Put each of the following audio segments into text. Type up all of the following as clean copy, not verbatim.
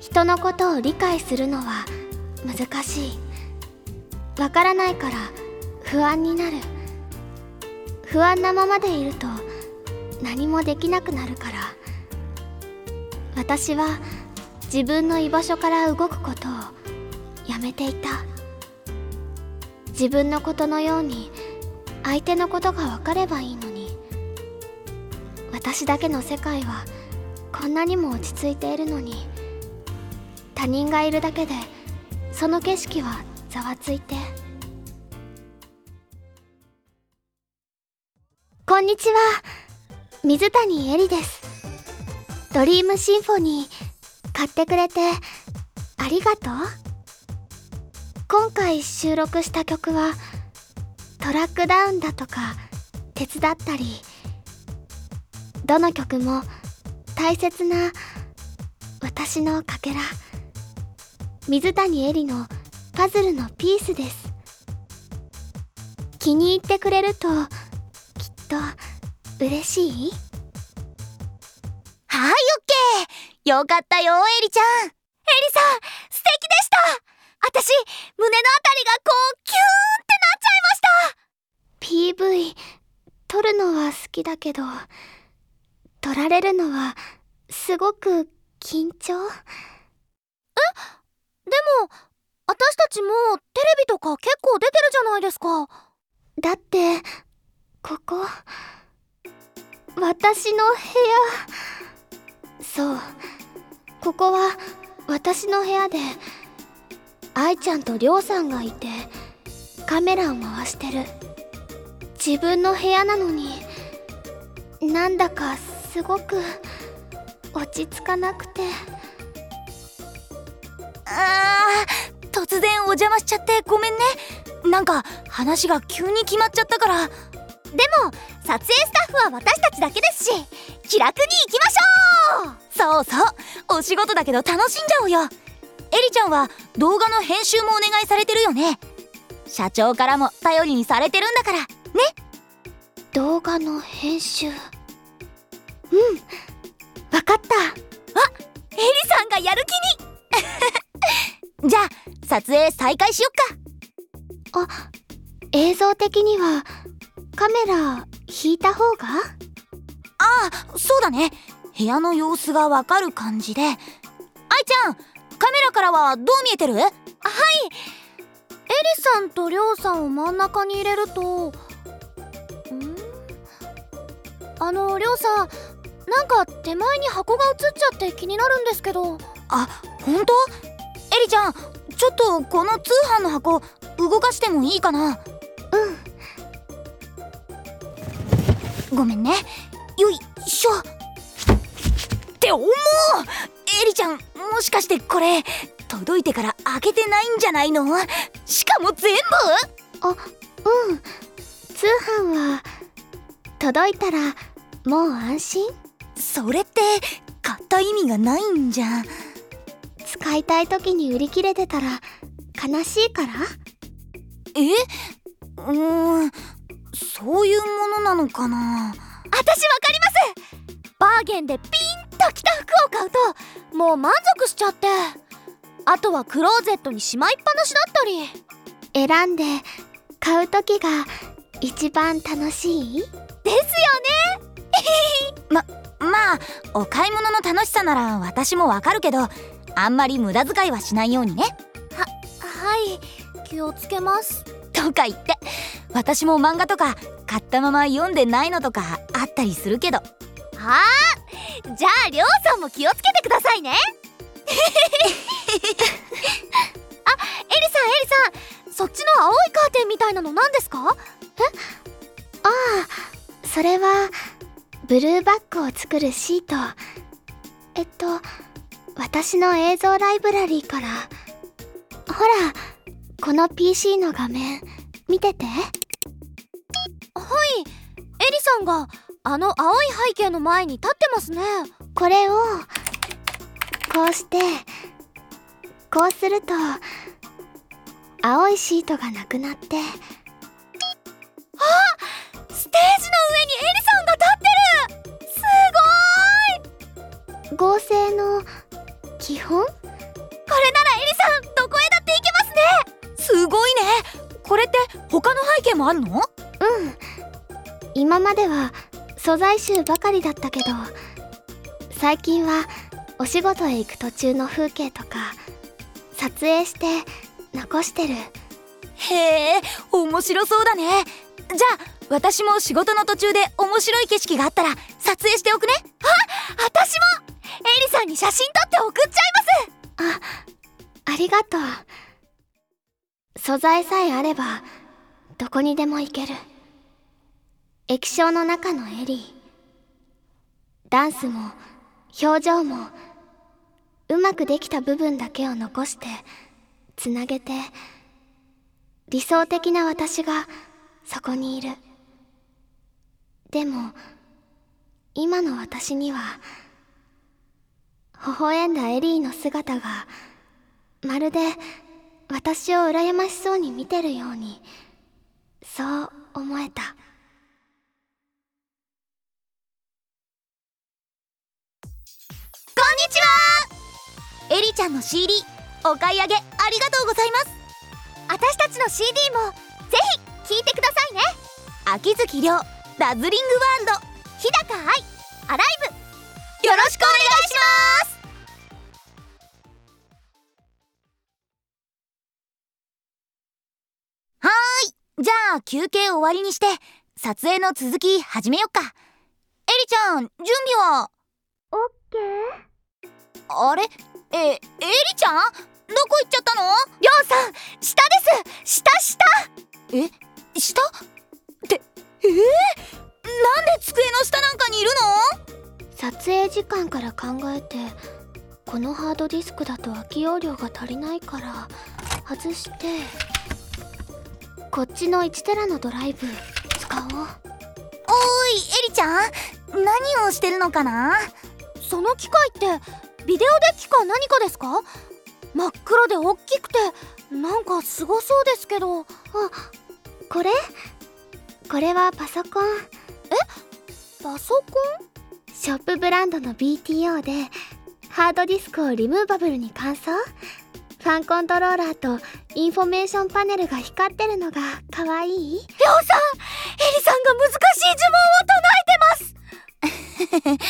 人のことを理解するのは難しい。わからないから不安になる。不安なままでいると何もできなくなるから。私は自分の居場所から動くことをやめていた。自分のことのように相手のことがわかればいいのに。私だけの世界はこんなにも落ち着いているのに、他人がいるだけでその景色はざわついて。こんにちは、水谷絵里です。ドリームシンフォニー買ってくれてありがとう。今回収録した曲はトラックダウンだとか手伝ったり、どの曲も大切な私のかけら、水谷絵里のパズルのピースです。気に入ってくれるときっと嬉しい？ はい、オッケー。よかったよ、エリちゃん。エリさん、素敵でした。私、胸のあたりがこう、キューンってなっちゃいました。 PV 撮るのは好きだけど、撮られるのはすごく緊張。 でも、私たちもテレビとか結構出てるじゃないですか。 だって、ここ、私の部屋。そう、ここは私の部屋で、愛ちゃんとりょうさんがいてカメラを回してる。自分の部屋なのに、なんだかすごく落ち着かなくて。 突然お邪魔しちゃってごめんね。なんか話が急に決まっちゃったから。でも撮影スタッフは私たちだけですし、気楽に行きましょう。そうそう、お仕事だけど楽しんじゃおうよ。エリちゃんは動画の編集もお願いされてるよね。社長からも頼りにされてるんだからね。 動画の編集。わかった。 エリさんがやる気にじゃあ撮影再開しよっか。映像的にはカメラ引いた方が？ そうだね。部屋の様子がわかる感じで。愛ちゃん、カメラからはどう見えてる？はい。エリさんとりょうさんを真ん中に入れると、りょうさん、なんか手前に箱が映っちゃって気になるんですけど。ほんと？エリちゃん、ちょっとこの通販の箱動かしてもいいかな？ごめんね。よいしょ。って思う。エリちゃん、もしかしてこれ届いてから開けてないんじゃないの？しかも全部？ 通販は届いたらもう安心？ それって買った意味がないんじゃ。 使いたい時に売り切れてたら悲しいから？ そういうものなのかな。私わかります。バーゲンでピンときた服を買うともう満足しちゃって、あとはクローゼットにしまいっぱなしだったり。 選んで買う時が一番楽しい？ ですよねまあお買い物の楽しさなら私もわかるけど、あんまり無駄遣いはしないようにね。はい、気をつけます。とか言って、私も漫画とか買ったまま読んでないのとかあったりするけど。じゃありょうさんも気をつけてくださいね。エリさん、そっちの青いカーテンみたいなの何ですか？ それはブルーバックを作るシート。私の映像ライブラリーから。ほら、この PC の画面見てて。はい、 エリさんがあの青い背景の前に立ってますね。 これをこうして、こうすると青いシートがなくなって。 ステージの上にエリさんが立ってる。すごーい。 合成の基本？ これって他の背景もあるの？ うん、今までは素材集ばかりだったけど、最近はお仕事へ行く途中の風景とか撮影して残してる。 へえ、面白そうだね。じゃあ私も仕事の途中で面白い景色があったら撮影しておくね。あ、私もエリさんに写真撮って送っちゃいます。 ありがとう。素材さえあればどこにでも行ける。液晶の中のエリー、ダンスも表情もうまくできた部分だけを残してつなげて、理想的な私がそこにいる。でも今の私には微笑んだエリーの姿がまるで私を羨ましそうに見てるように、そう思えた。 こんにちは。エリちゃんの CD お買い上げありがとうございます。私たちの CD もぜひ聴いてくださいね。秋月亮、ダズリングワールド、日高愛、アライブ、よろしくお願いします。はーい、じゃあ休憩終わりにして撮影の続き始めよっか。エリちゃん、準備は？ オッケー。 あれ？エリちゃん？どこ行っちゃったの？りょうさん、下です。下。下？って、なんで机の下なんかにいるの？ 撮影時間から考えて、このハードディスクだと空き容量が足りないから外して、こっちの1テラのドライブ使おう。 おーい、エリちゃん、何をしてるのかな？ その機械ってビデオデッキか何かですか？真っ黒で大きくてなんかすごそうですけど。これはパソコン。パソコン？ショップブランドの BTO でハードディスクをリムーバブルに換装。ファンコントローラーとインフォメーションパネルが光ってるのがかわいい。りょうさん、エリさんが難しい呪文を唱えてます。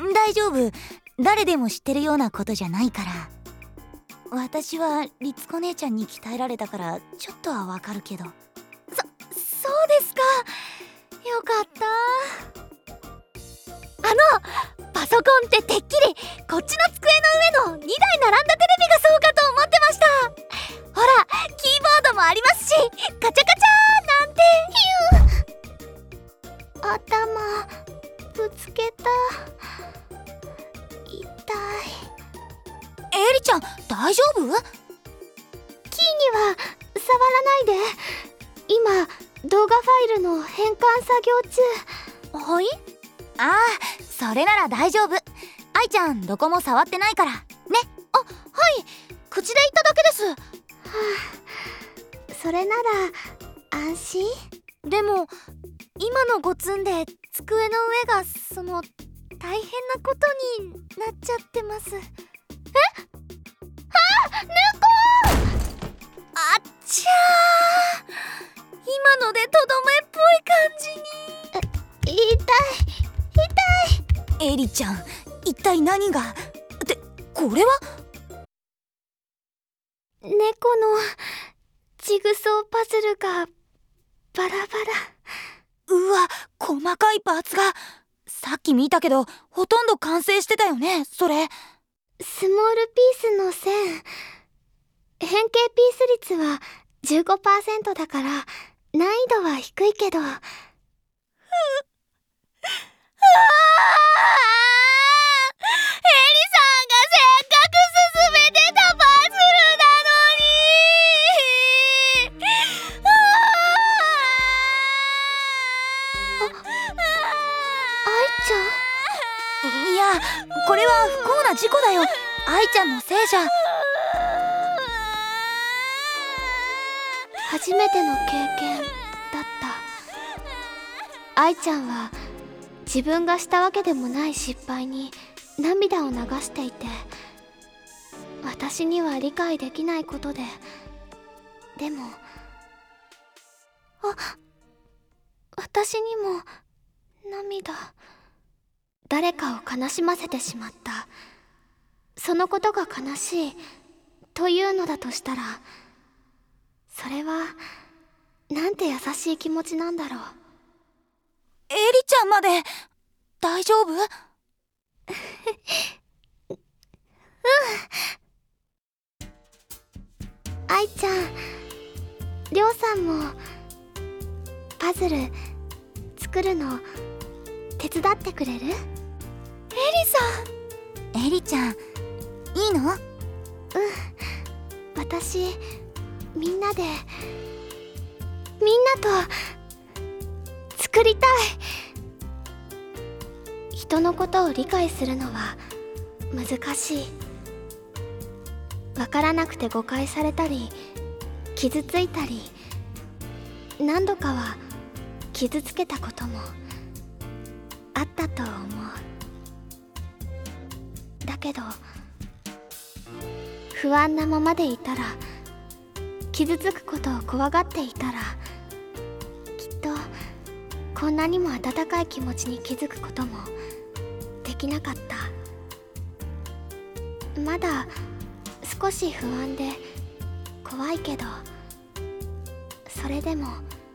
大丈夫、誰でも知ってるようなことじゃないから。私は律子姉ちゃんに鍛えられたからちょっとはわかるけど。 そうですか。よかった。パソコンっててっきりこっちの机の上の2台並んだテレビがそうかと思ってました。ほら、キーボードもありますし、カチャカチャーなんて。頭ぶつけた。痛い。 エリちゃん、大丈夫？ キーには触らないで。今動画ファイルの変換作業中。 はい？ああ、それなら大丈夫。愛ちゃん、どこも触ってないからね。 はい、口で言っただけです。それなら安心。でも今のごつんで机の上が大変なことになっちゃってます。猫！ あっちゃー、 今のでとどめっぽい感じに。痛い。 エリちゃん、一体何が？ってこれは？ 猫のジグソーパズルがバラバラ。 うわ、細かいパーツが。さっき見たけどほとんど完成してたよね、それ。 スモールピースの線、変形ピース率は 15% だから難易度は低いけど。エリさんがせっかく進めてたパズルなのに。愛ちゃん？ いや、これは不幸な事故だよ。愛ちゃんのせいじゃ。 初めての経験だった。愛ちゃんは自分がしたわけでもない失敗に涙を流していて、私には理解できないことで、でも私にも涙。誰かを悲しませてしまった。そのことが悲しいというのだとしたら、それはなんて優しい気持ちなんだろう。 エリちゃんまで大丈夫？ 愛ちゃん、りょうさんもパズル作るの手伝ってくれる？エリさん。 エリちゃん、いいの？ 私、みんなと作りたい。人のことを理解するのは難しい。わからなくて誤解されたり傷ついたり、何度かは傷つけたこともあったと思う。だけど不安なままでいたら、傷つくことを怖がっていたら、きっとこんなにも温かい気持ちに気づくこともできなかった。まだ少し不安で怖いけど、それでも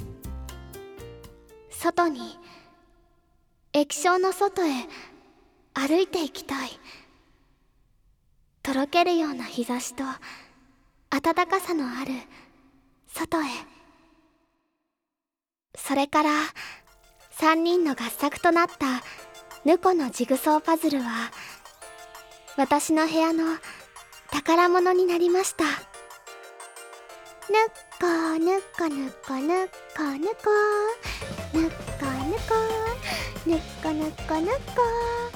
外に、液晶の外へ歩いていきたい。とろけるような日差しと暖かさのある外へ。それから3人の合作となったヌコのジグソーパズルは私の部屋の宝物になりました。ぬっこぬっこぬっこぬっこぬこぬっこぬこぬっこぬっこぬっこ。